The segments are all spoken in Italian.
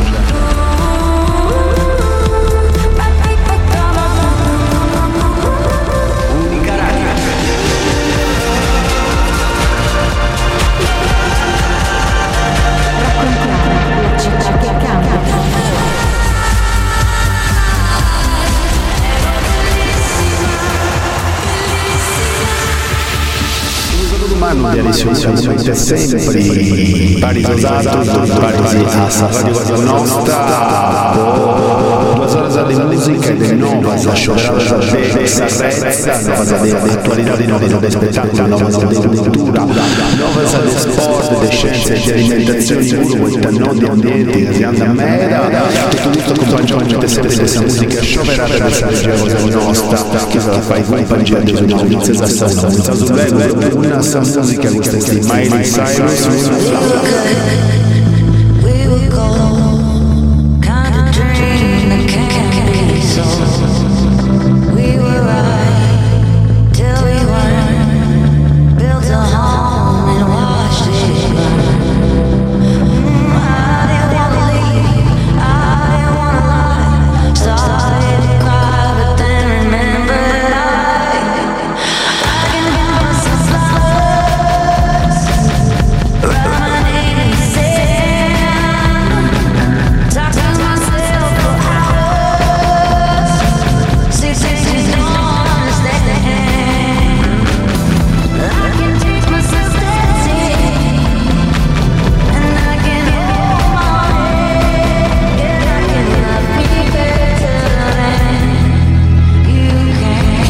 Assolutamente sempre Parisi usato, Parisi a Radio Cosa Nostra, 2 ore di musica e di nuova scioperato di Sarrezza, nuova di attualità, di nuovo spettacolo, nuova di cultura, nuova di sport, di scienze e di alimentazione, puro no di ambienti, di andamera, tutto questo accompagnamento sempre questa musica scioperata di Radio Cosa Nostra, che la fai compagnia di una iniziata a stare, una musica questa è Miley Cyrus. We were gold, kind of dream that can't be sold. We were right till we weren't. Built a home and watched it burn. I didn't wanna leave, I didn't wanna lie. Started to cry, but then remembered I can give myself flowers. Write my name in sand. Talk to myself for hours. See things you don't understand. I can teach myself dancing, and I can hold my head. Yeah, I can love me better than you can.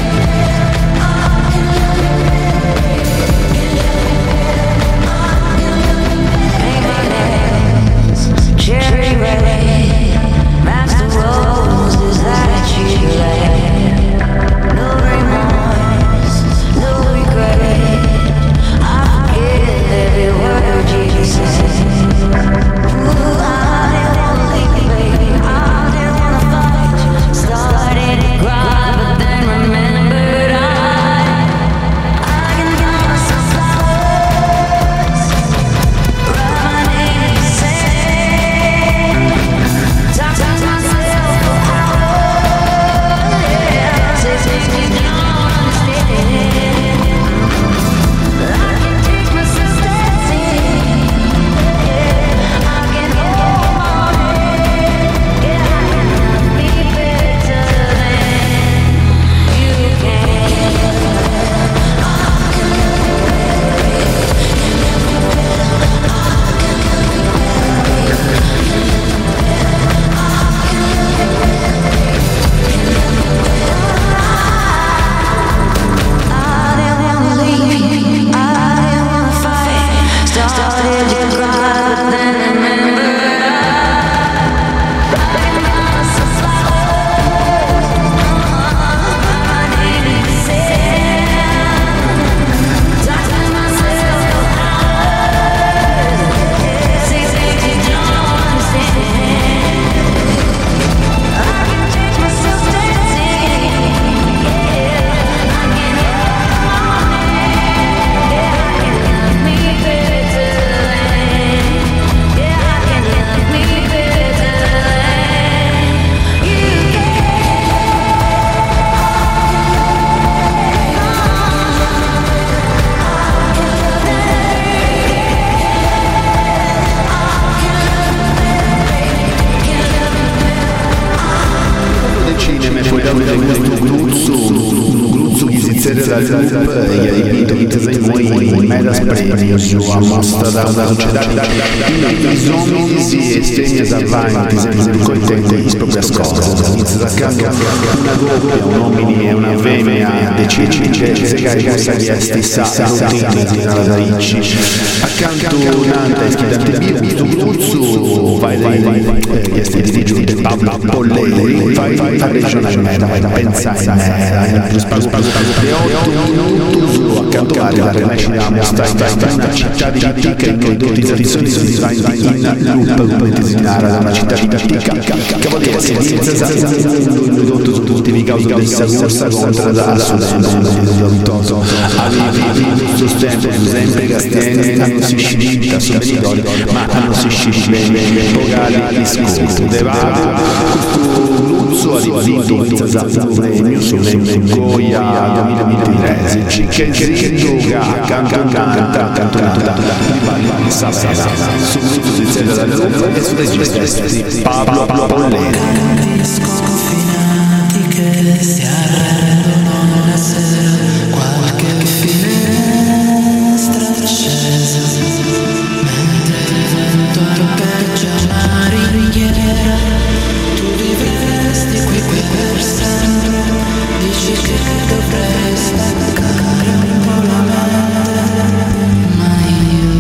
Cherry red, match the roses that you laid. No remorse, no regret. I forget every word you said. Ooh, I didn't wanna leave, baby. I didn't wanna fight. Started to cry, but then remembered I can give myself flowers. Write my name in sand. Talk to myself for hours. Yeah, say things you don't understand. I can teach myself dancing. Yeah, I can hold my head. Yeah, I can love me better than you can. I didn't wanna leave, I didn't wanna fight. Started to cry, but then remembered I can give myself flowers. My name is sand. Talk to myself for hours. Say things you don't understand. I can teach myself dancing. Yeah, I can hold my head. Yeah, I can love me better than. Yeah, I can love me better than you can. Del cinema poi da questo Gruzzo che si zera dal loop e ha dipinto che sei noi mera spremio a mostra da società i zombie si estegna avanti sempre contento di propria scorsa inizia da caso una coppia un uomini e una femmina decide se carica questa stessa routine di nada ricci accanto un'altra schidante via questo Gruzzo vai che stai di Pablo Pollei vai a regionale mera vai a pensare mera più spazio 8 minuti cantautore per me ci dà una città di Tica in idotizzazione si fa in loop come designare da una città di Tica che vuol dire si ridotto su tutti i causi del corsa contro da assolutamente avevi questo tempo sempre castieni hanno si scivita su Benidorm ma hanno si scivita pogali gli scopi devado questo luzzo arrivato in Zazza premio su Goya 2023 che zitto canto di Savera su luzzo si zella dal lupo e su regista Pablo Polleri sconfinati che si arrendono la sera qualche finestra accesa mentre il vento arpeggia una ringhiera tu vivresti qui per sempre dici che dovrei staccare un po' la mente ma io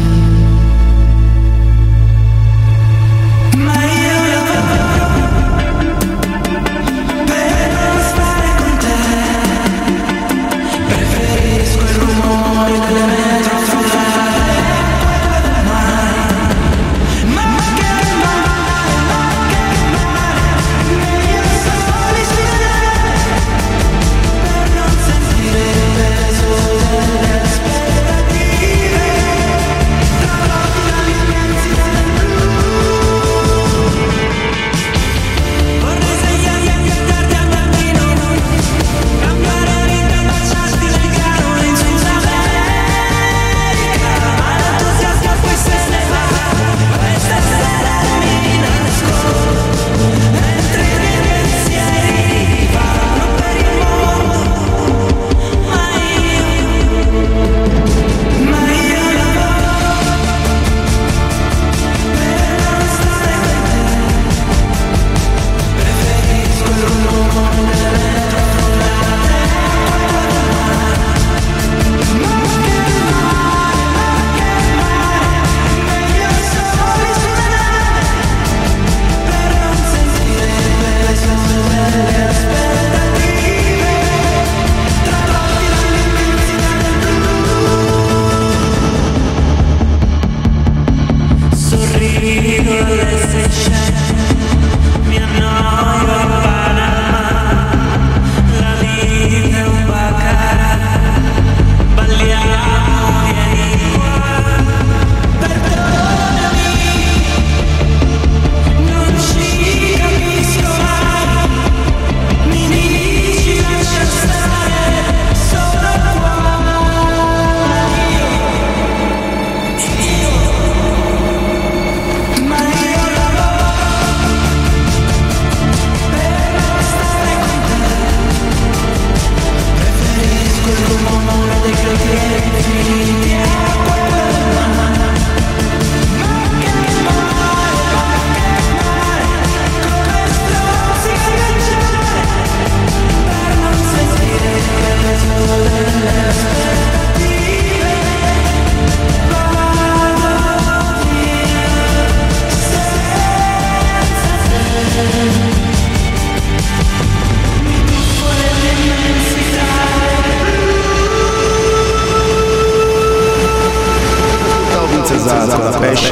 pesce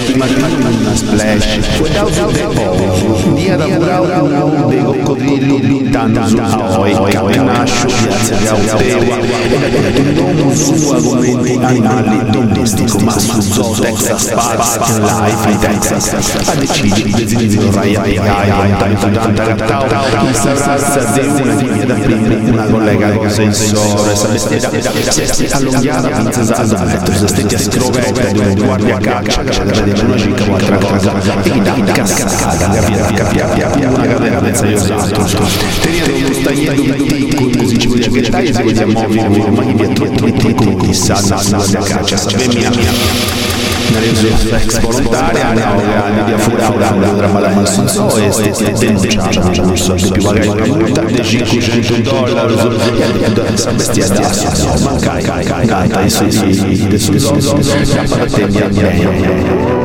una splash without the pole dia da brau dei coccodrilli tanto su noi camminascio piazza Gaudewa e da non su argomenti animali domestico ma su zoo Texas Parks in life in Texas a decidere di desidero Raya Pigai tanto il razza di una via da prima una collega con sensore si allungata princesa Alberto se stetti a scrovetta di un guardia caccia che vede una cica o altra cosa e da cascata capia una cadena pensa io esatto tenendo uno stagliendo piccolo si ci vuole che tagli si vuole muovere ma gli troppo come sanno la caccia sapemia una reso ex volontaria hanno di affurare una dramma mal senso e denunciata un soldo più magari una multa di $500 e adesso bestia no manca i soldi del suo appartiene bene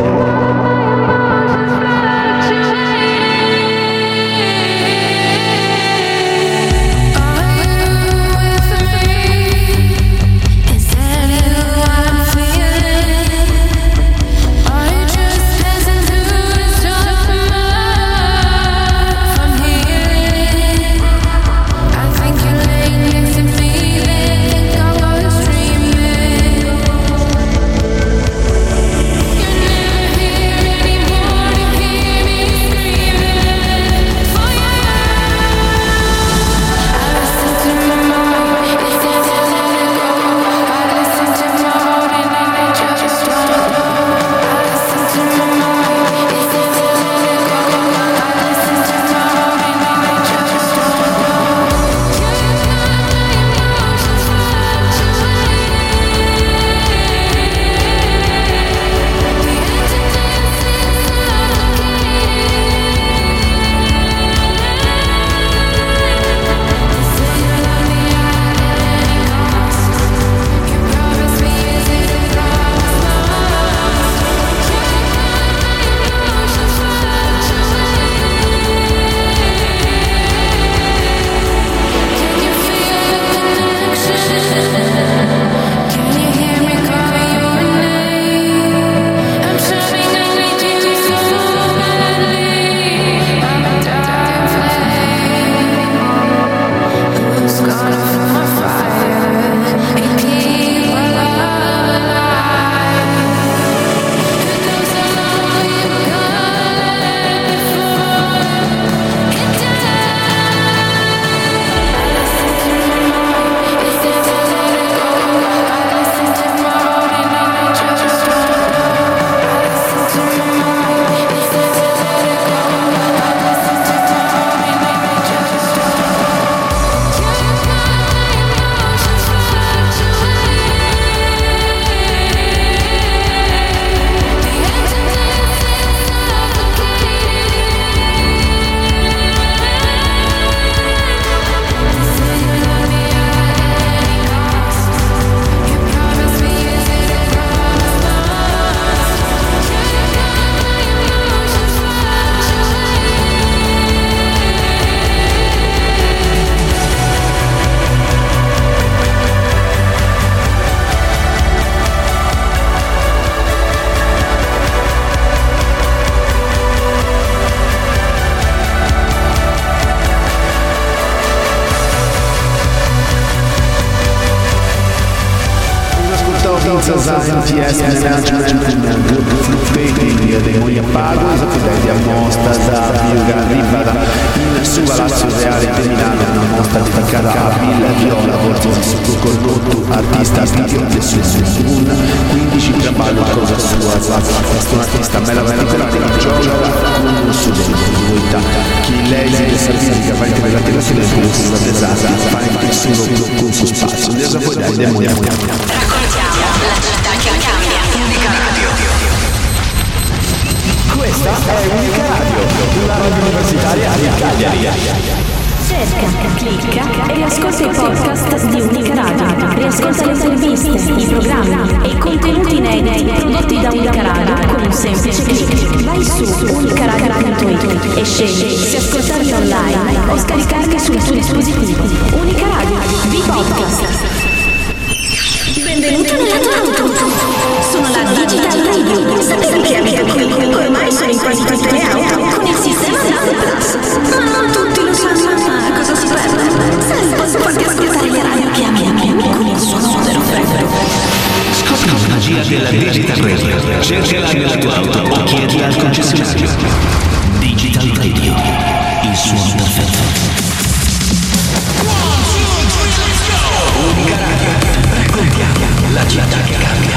NTS Management Group Fluttering dei Moglia Pago, esattamente a mostra da Biuga Rivada in su Palazzo Reale di Milano, una mostra dedicata a Bill Viola, condotto artista video su un 15 traballo cosa sua, questo artista me la particolare che gioca con uno studente di vita, chi l'esito fisica fa anche la relazione con la desastre, fa anche il solo con suo spazio, adesso poi dai demoniamo. Raccontiamo la città che cambia. Unica Radio. Questa è Unica Radio, la radio universitaria di Cagliari. Cerca, clicca e riascolta i podcast di Unica Radio. Riascolta le interviste, i programmi e i contenuti inediti prodotti da Unica Radio con un semplice clic. Vai su unicaradio.it e scegli se ascoltarli online o scaricarli sul tuo dispositivo. Unica Radio, B-Podcast. Benvenuto nella tua auto. Sono la Digital Radio. Sapevi che abito qui? Ormai sono in quasi tutte le auto con il sistema Nave Plus. Ma non tutti lo sanno. Ma cosa si perde? Sai, puoi ascoltare le radio che ami con il suono perfetto. Scopri la magia della Digital Radio. Cercala nella tua auto o chiedila al concessionario. Digital Radio, il suono perfetto. Unica Radio. Raccontiamo la città che cambia.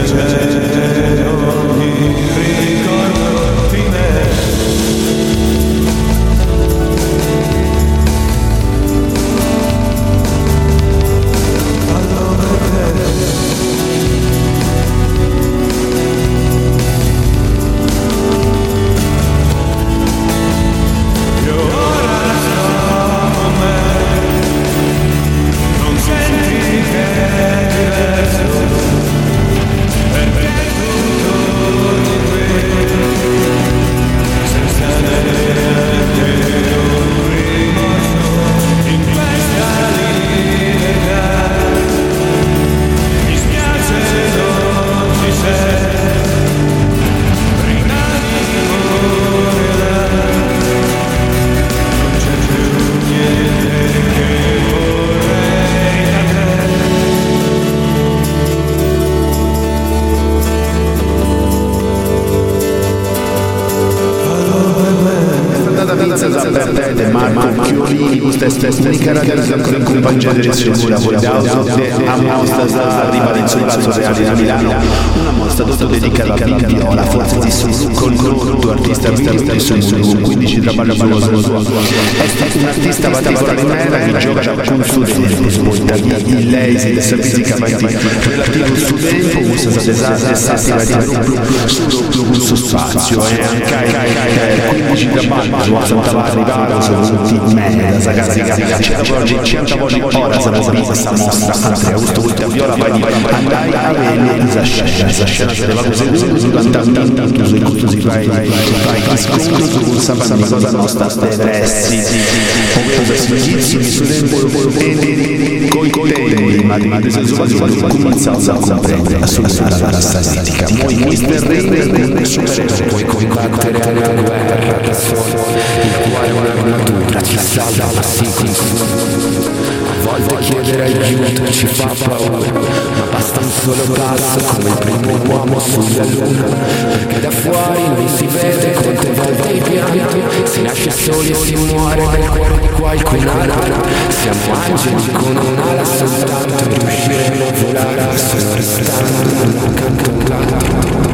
Unica radio in compagnia di Sicura Voidaus a mostra arriva in Palazzo Reale a Milano, una mostra tutta dedicata a Big Viola, forse di su con il artista Viola e su 15 traballi sua. È un artista particolare in mera che gioca con suo tempo, svolta il laser, la fisica relativo al suo tempo, usa l'esattiva sul suo spazio e anche 15 traballi, sono arrivato, sono tutti in mera, c'è oggi ora siamo visti questa mostra Andrea Augusto Volta Viola andai a vedere questa scena se va così durante il tutto si fa i scontri con sapere cosa nostra stessi ovvero servizi mi sono coi tempi ma di senso cominciamo a comprendere la statistica noi mister Render supereroe puoi combattere alla guerra da solo il cuore è un'armatura ci salva a volte chiedere aiuto ci fa paura, ma basta un solo passo come il primo uomo sulla luna, perché da fuori non si vede quante volte hai pianto, si nasce soli e si muore nel cuore di qualcun altro, siamo angeli con un'ala soltanto e riusciremo a volare solo restando accanto a un altro.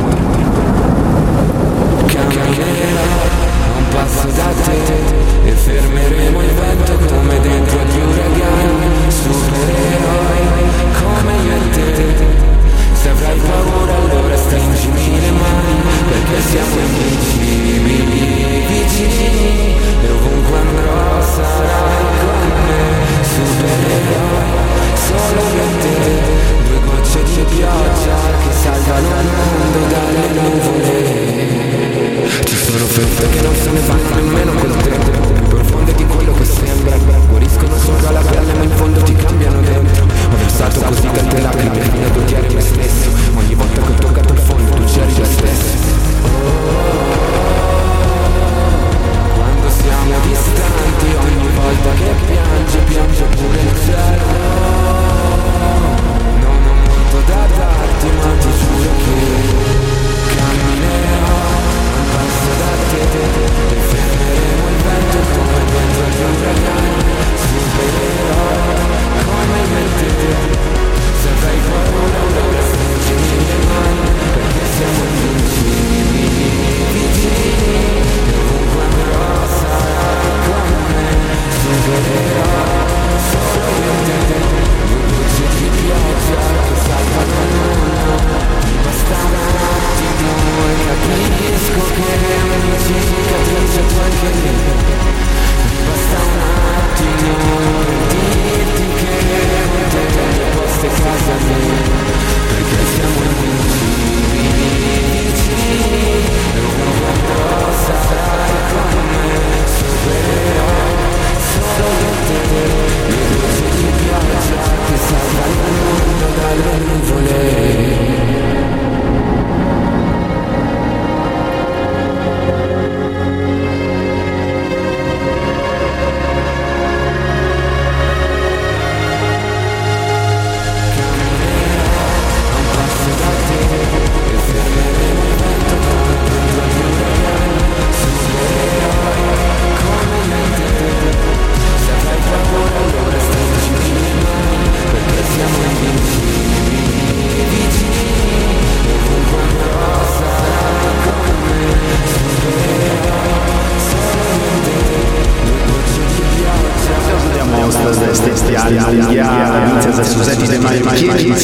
Camminerò a un passo da te e fermeremo il vento come dentro agli uragani, supereroi come io e te. Se avrai paura allora stringimi le mani, perché siamo invincibili, vicini, e ovunque andrò sarai con me. Supereroi, solo io e te, due gocce di pioggia che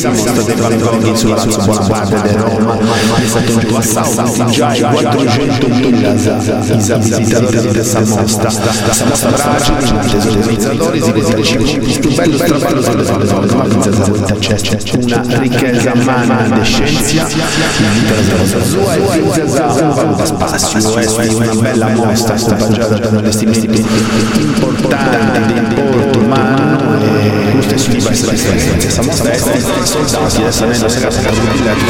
mostra dei Valentini sulla Palazzo Bonaparte di Roma, è stato giù a Sao, già 400.000 visitatori di questa mostra. Questa mostra braccia, i organizzatori si contribuiscono più bello straballo sulle Valentini, ma princesa Volta c'è una ricchezza umana di scienza, la sua e princesa un valuta spazio, è una bella mostra scoraggiata per investimenti importanti di importo umano e questo è di questa stessa mostra è soldati adesso nella serata da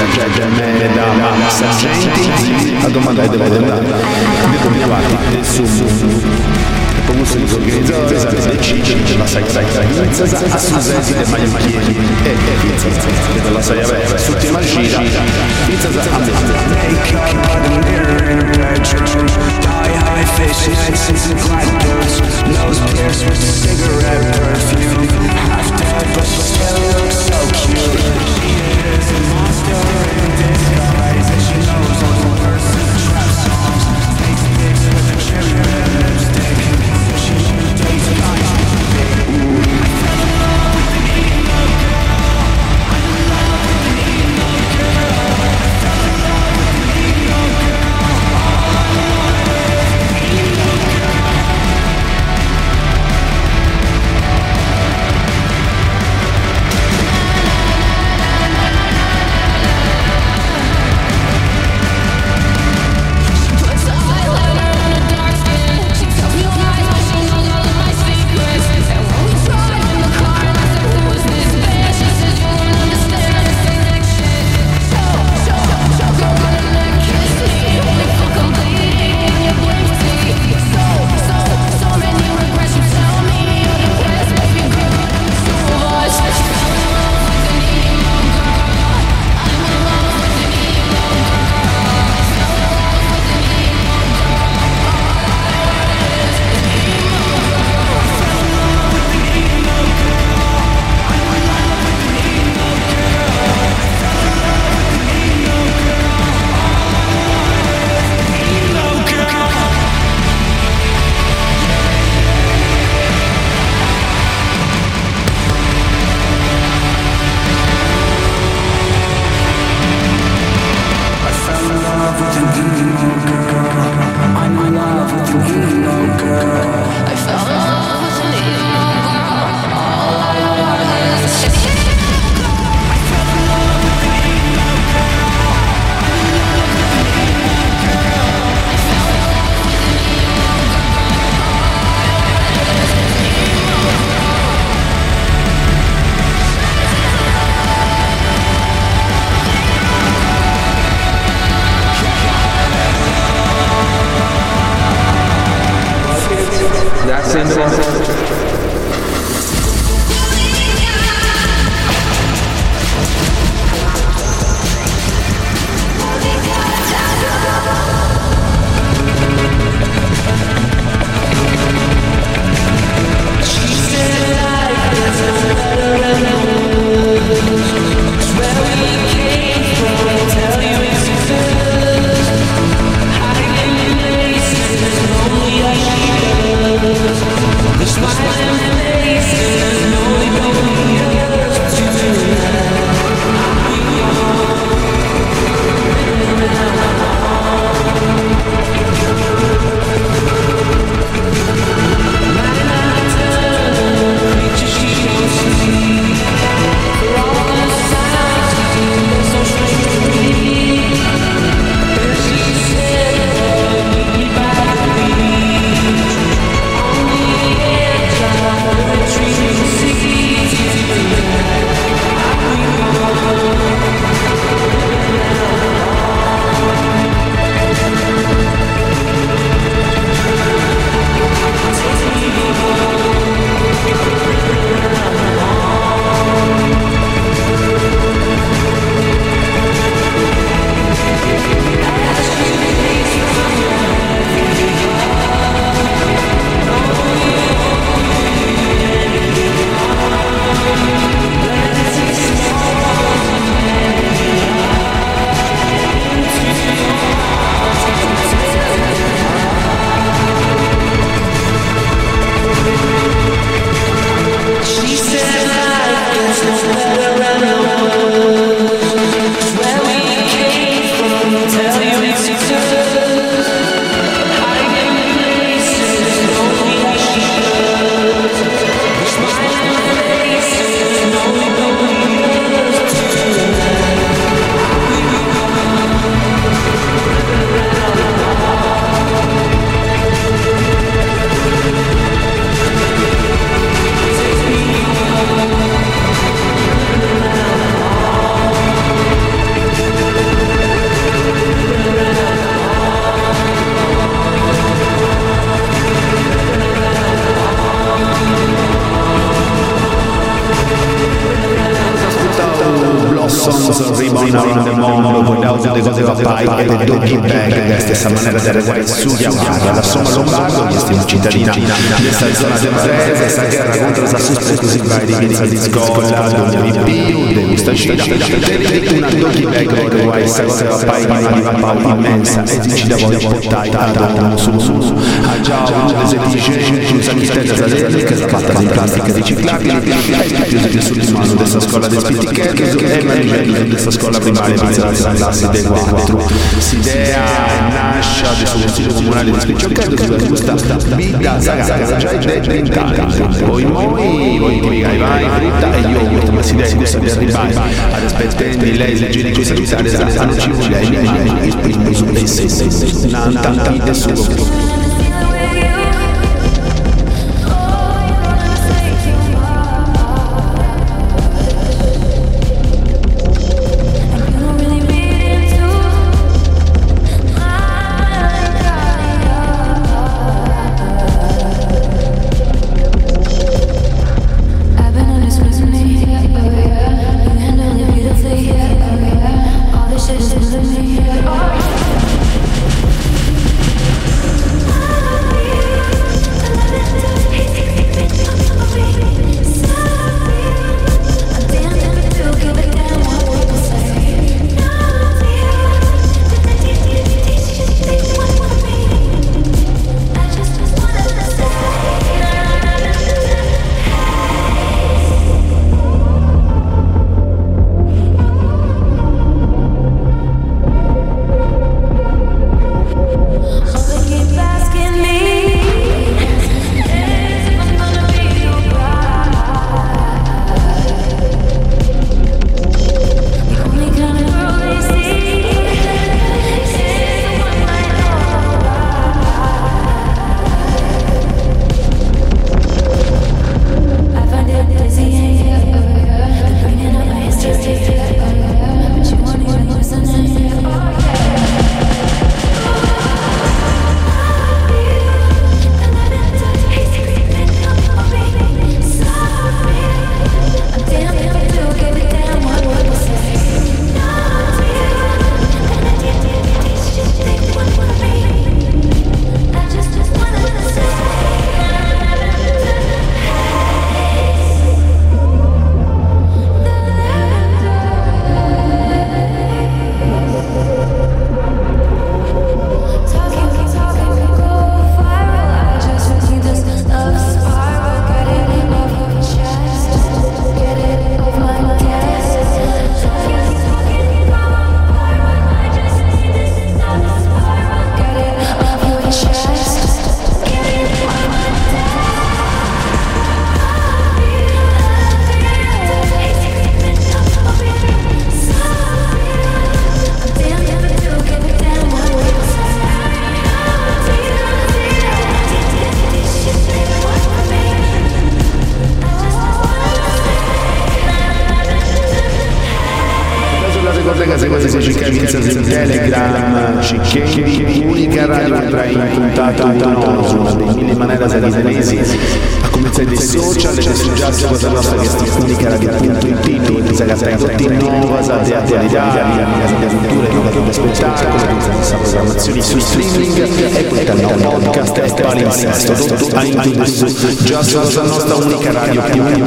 sargenti a domandare dove determinati del suo Pomuso gli organizzatori saranno decisi della Saia Princesa a Susesi dei Magliocchieri e Princesa della Saia Vera l'ultima gira Princesa a make up by the mirror in a bedroom die high face Nelsons and glad boots nose pierced with cigarette perfume half dead but she still looks so cute she is a monster in disguise and she knows all the words of trap songs takes pics with a cherry lipstick around the mondo, poi da uso di cose va pai e del doggy bag, la stessa maniera di regolare su chiamata, la somma lombardo, gli stiamo cittadina, questa zona d'empresa, questa guerra contro la susta esclusiva di Vinza di Scola, dove vi più, devi sta scida, una doggy bag, vorrei questa cosa va pai, ma va pai immensa, e ti ci da voi portai, a su, a già un desertice, un sacchitella salere, che è fatta di plastica riciclabile, e più sul mano della scuola del Spitticherche, e Marigello della scuola primaria della classe del 4. S'idea nasce del consiglio comunale di Spiccioccheto sulla giusta vita sagata, già è in poi voi ti vai fritta e yogurt, ma si deve questa di arrivare ad aspettare lei leggeri che salutare hanno ci vuole il primo su dei sessi tanta vita su. Telegram, Cicchetti, unica radio che trae in puntata una dei mille maneras alienesi, a cominciare dai social e dai giusti con la nostra unica radio.it, che sarà in nuova sate attualità, di avventure, di spettacolo, di programmazioni su streaming e poi il podcast e palinsesto, tutto a introduzione, già sulla nostra unica radio,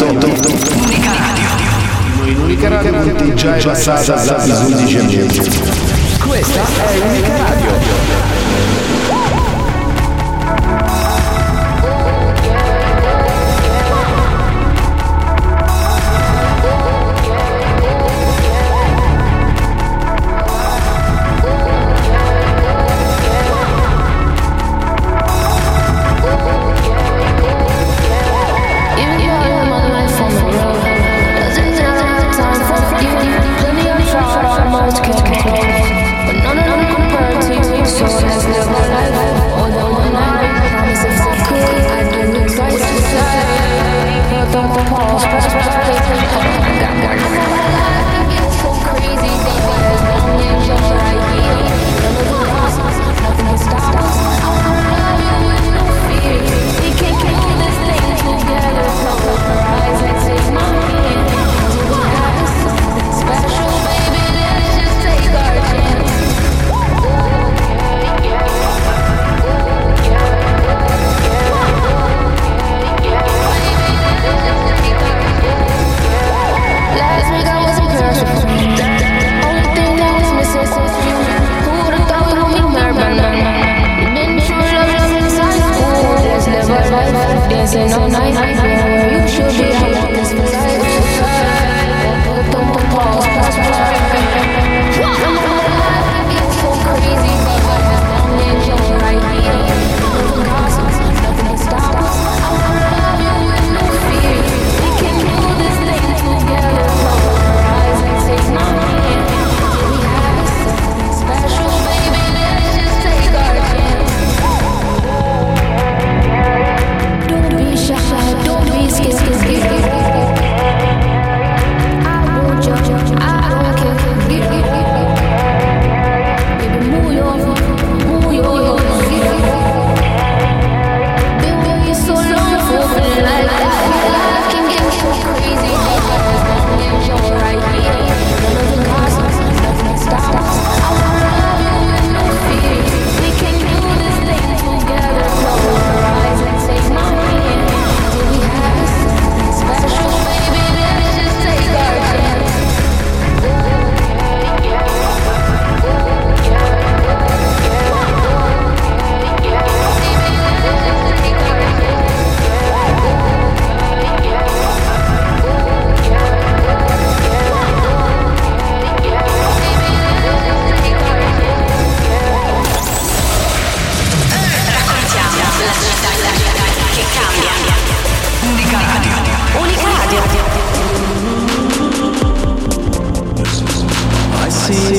unica radio. In Unica Radio già è passata da 11 anni. Questa è Unica Radio. So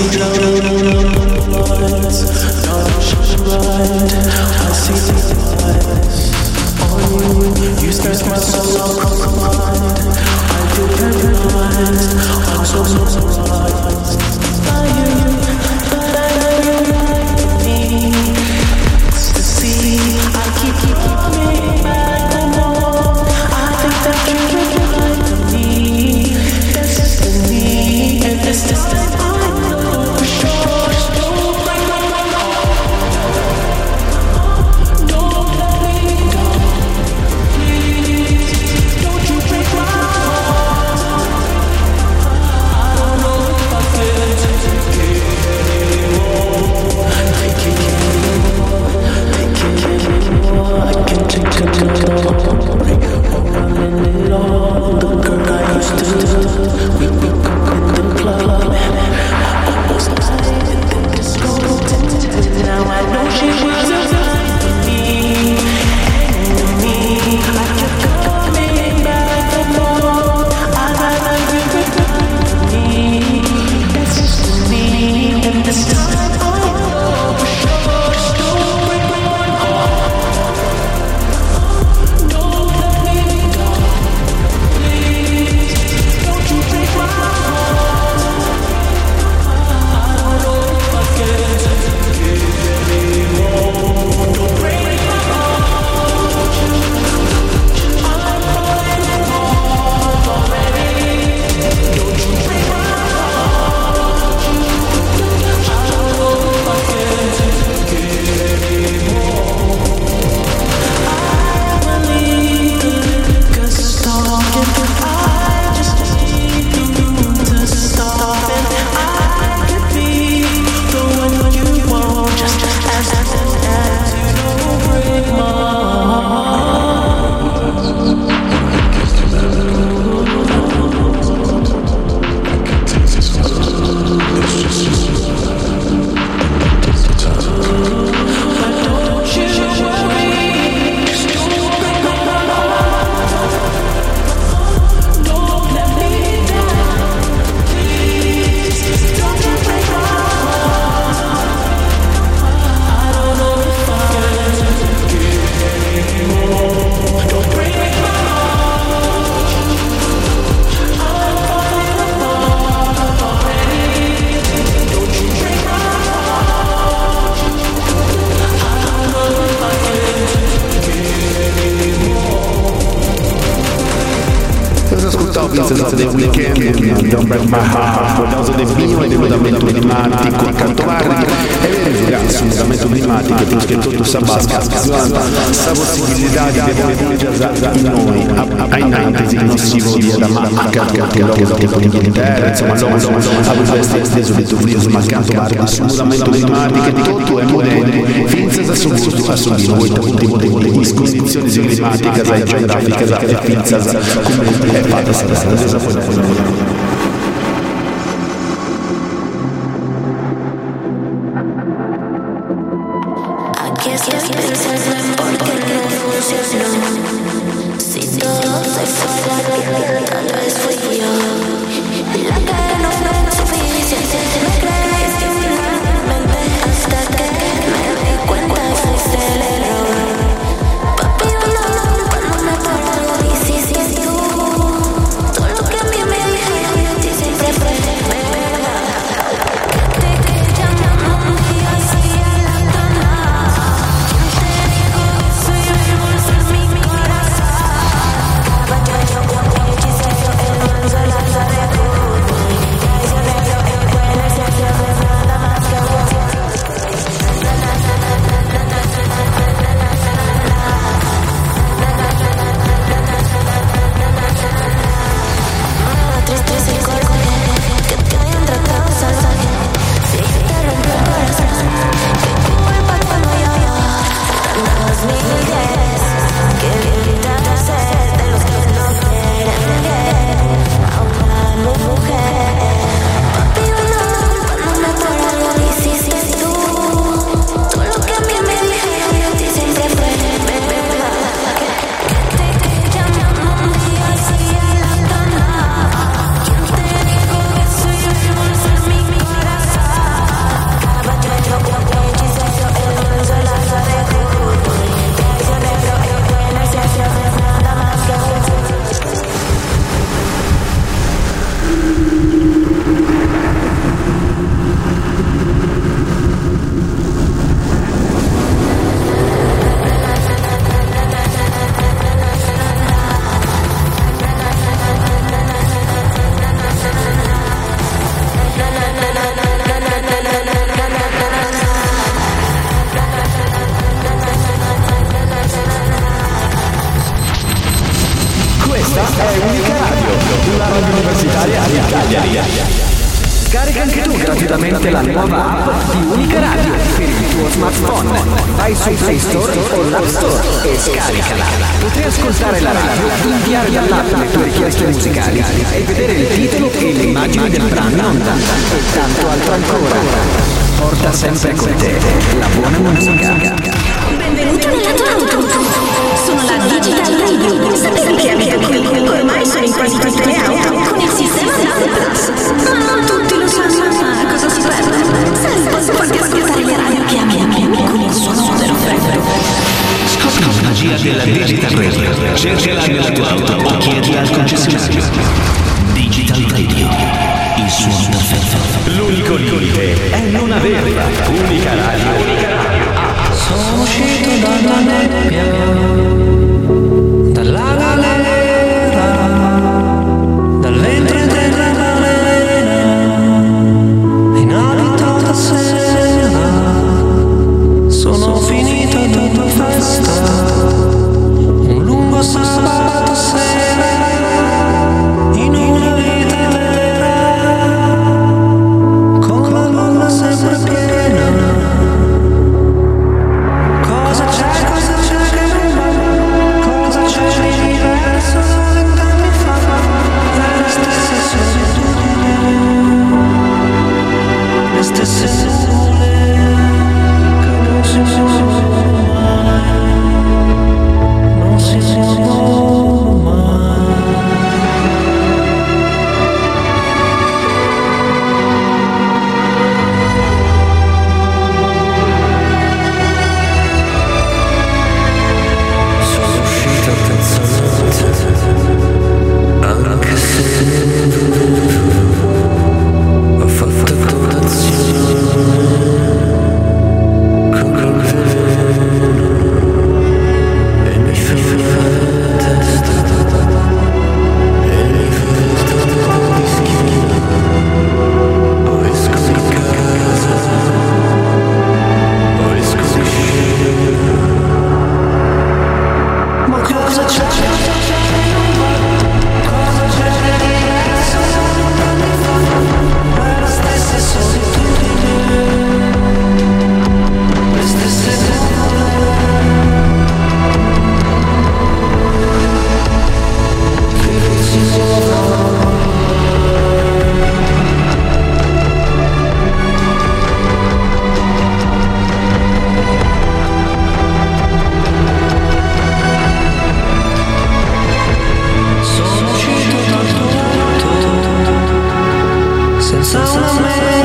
Vincent The Weeknd, Don't Break My Heart, qualcosa del mio e del mutamento climatico, accanto Mardi, e vedi ragazzi, un mutamento climatico, perché tutto si abbasca, la possibilità di vedere in noi, ai nantesi nocivo di Adamacca, che l'uomo tipo in Inghilterra, insomma, l'uomo aveva esteso di tuffio, accanto Mardi, sul mutamento climatico, di tutto è moderno, finza da subito, assolino, voi le condizioni climatiche, geografiche, e finza come è fatta essa foi Aquí estás pensando porque no funcionó. Si todo se fuera, tal vez fui yo la que no fue suficiente. Me crees que finalmente hasta que me di cuenta fuiste el error. Papi, no, cuando me acuerdo hiciste tú. Todo lo que a mí me dijeron de ti siempre fue verdad. Que te llamamos y hacía la cana. ¿Quién te dijo eso y reembolsar mi corazón? Caballero, hechicero, el manso, el alza de tu. Traicionero, el buen la radio universitaria di Cagliari. Scarica anche tu gratuitamente la nuova app di Unica Radio per il tuo smartphone. Vai su Play Store o l'App Store e scaricala. Potrai ascoltare la radio, inviare dall'app le tue richieste musicali e vedere il titolo e le immagini del brano in onda e tanto altro ancora. Porta sempre con te la buona musica. Benvenuto nella tua auto. Sono la Digital Radio. Sapevi che abito qui? Ormai sono in quasi tutte le auto con il sistema DAB+. Ma non tutti lo sanno, ma cosa si perde? Sai, posso farti ascoltare le radio che ami con il suono vero freddo. Scopri la magia della Digital Radio. Cercala nella tua auto o chiedila al concessionario. Digital Radio, il suono perfetto. L'unico limite è non averla. Unica Radio. Sono uscito dalla nebbia, dalla galera, dal ventre della balena, in abito da sera, sono finito dopo festa, un lungo sabato sera, in una vita vera, con la luna sempre piena. Cosa c'è che non va? Cosa c'è di diverso? 20 anni fa è la stessa solitudine, le stesse sole che non si muovono mai, non si muovono mai. Anche se ho fatto donazione con il veleno e mi ferma la testa e mi vedo di schiena, poi esco di casa, poi esco di scena. Ma cosa c'è? Senza una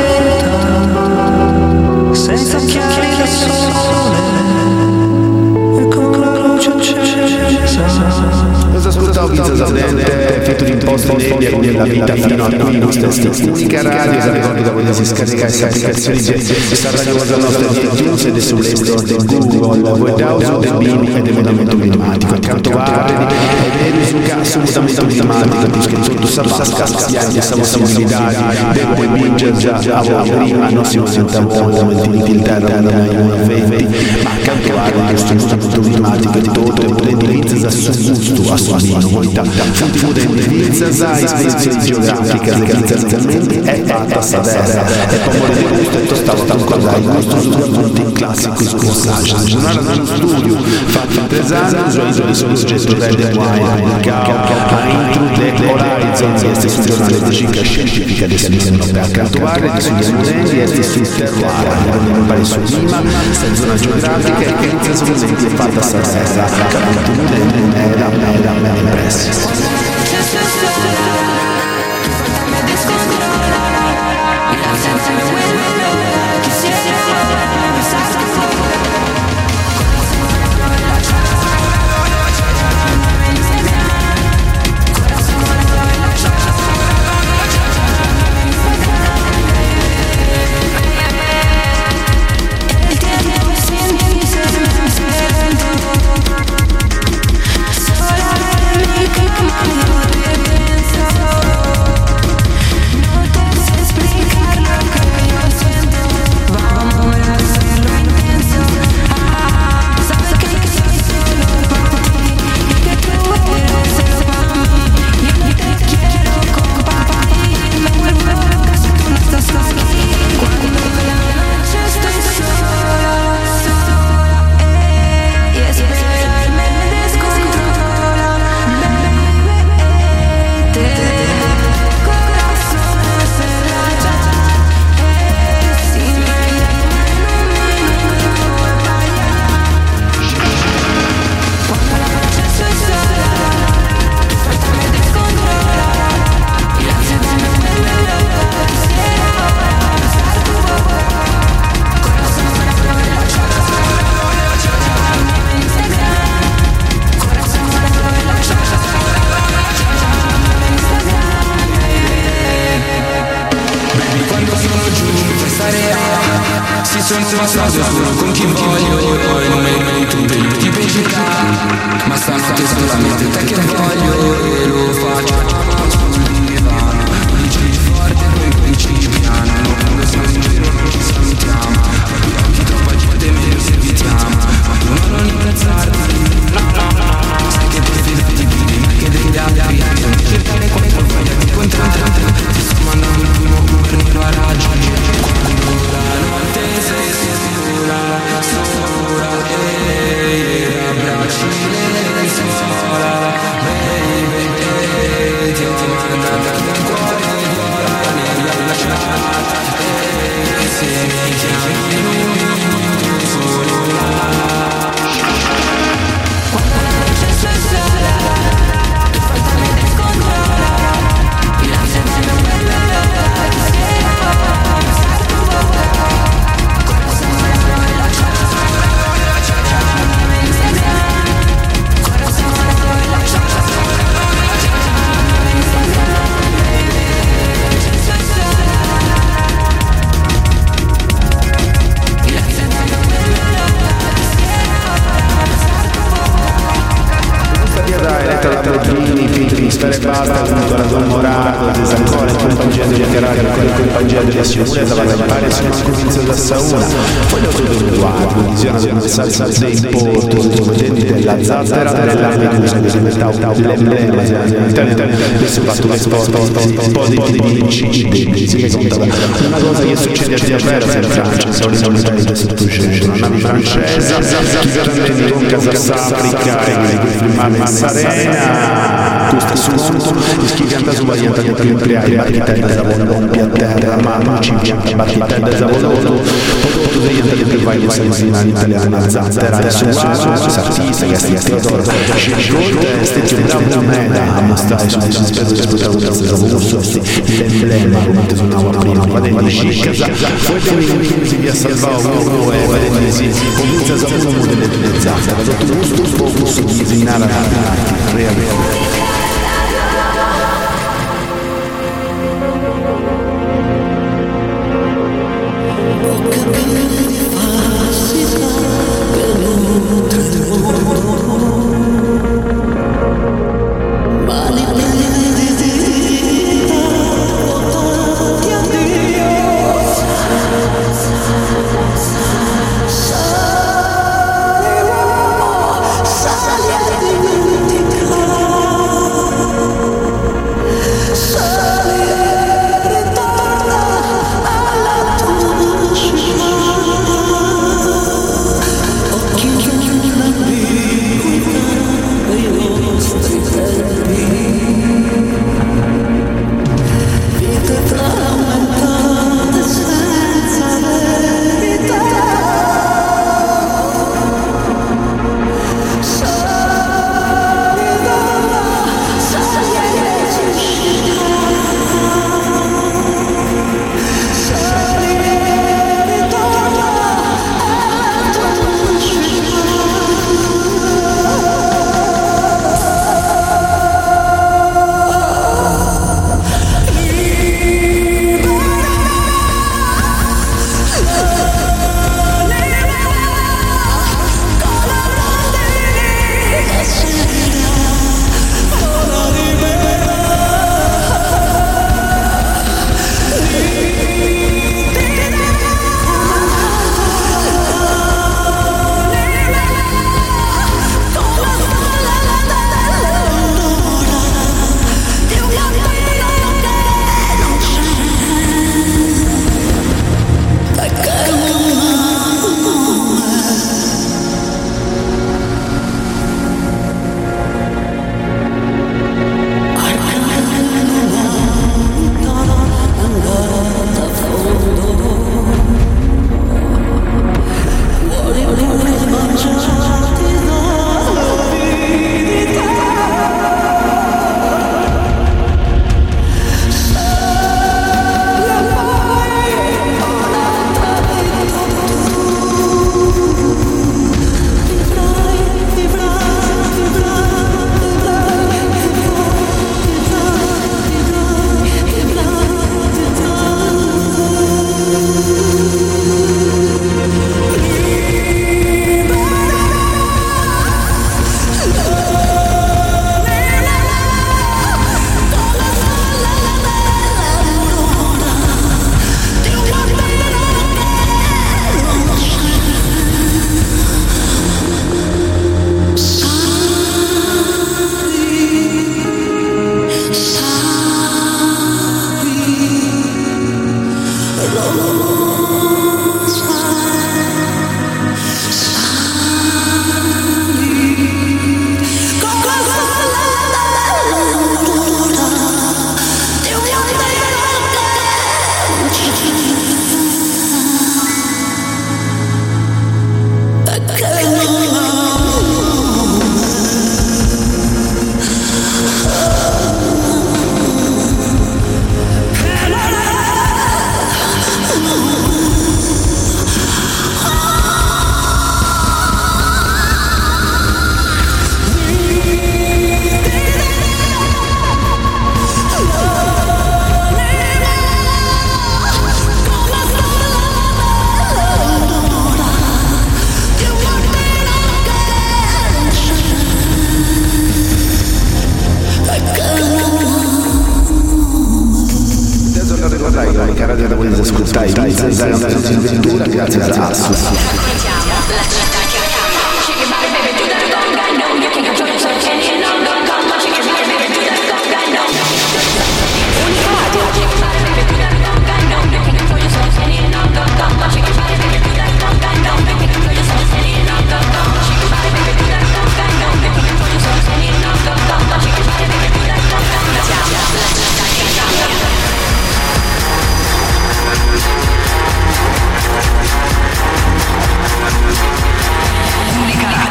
meta, senza occhiali da sole e con la luce accesa. Cosa ascoltavo Pizza Sardente, featuring Post Nebbia con la vita fino a qui nostra Unica Radio. Se ricordi da quando si scarica queste applicazioni sta radio dalla nostra di iTunes ed è sulle store del Google, Webhouse, del Bing ed è mutamento automatico. Accanto Vardi ed è su cazzo mutamento automatico, più scritto sotto Sabasca, Stiani, Stavo Similitari, Devo e Binger già prima, non si senta molto, in Inghilterra, non è una 20, ma accanto Vardi questo mutamento automatico è tutto e potete utilizzare su gusto, a sua qualità. Fonti potenti Pizza, ispezioni geografiche, inizialmente è fatta a Savera, e pomodoro di gusto e tostato con il gusto soprattutto in classico scorsage. Giornale nello studio, fatto in Pesano, isole sono soggetto del wine, a Intrude Horizon, este sul giornale di Cica Scientifica di Svizzera, per Cantovare, di sugli ammonenti, este sul terroir, non pare su Lima, sta zona geografica e che inizialmente è fatta a Savera, contenuto era impresso. Come on. sono passato solo con chi voglio e non mi hai tu ti pensica. Ma stanotte solamente te che voglio e lo faccio sul divano. Dici forte poi principiano, quando siamo in giro non ci salutiamo. Occhi troppa gente meglio se evitiamo. Non incazzarti, sai che per fidarti più ma che degli altri. Non cercare come voglia di incontrare. Ti sto mandando il primo Uber nel garage. Quando la notte sei sola e abbracci le sola, baby, ti ho mandato il cuore viola nella chat. E se mi chiami non sono là. Quando la luce si sola, tu faltami descontrola. Y la gente no me lo logra, quisiera besar tu boca. Corazón morado en la chat. Corazón morado en la chat. Eletta Lamborghini, Fitri, Sfere e Basta, Corazon Morado, Desancora, il compagnia degli Carari, il compagnia degli Assimuleta, va a fare su una provincia da Sauna. Poi ho trovato un guardo, visione della salsa dei porto, potenti della zazzera della medusa, che si mettava l'emblema, adesso ho fatto un po' di vinciti, si che contava. Una cosa che succede a Diavera, se in Francia, solitamente di Settecento, una nave francese, chi grande con Casasafrica e quei filmati in Sarena, questo assunto, e chi canta su variante di Tripliari, Barchitella Zavolon, Piatterra, Mano, Cimpianta, Barchitella Zavolon, tutto degli anni che vai a Salsinari italiana, Zazzera, adesso artista, che sti Teodoro, Scelgolte, stecchio bravo meda, a mostrare su questi spese di protagonista Zavolon, l'emblema, come suonava prima, Padeni, Scicca, poi si via salvavo uno e Padeni, comincia Zavolon delle Zazzera, tutto questo focus di disegnare reale. Sali e ritorna alla tua città. in vettura grazie a Zasso. Trasmettiamo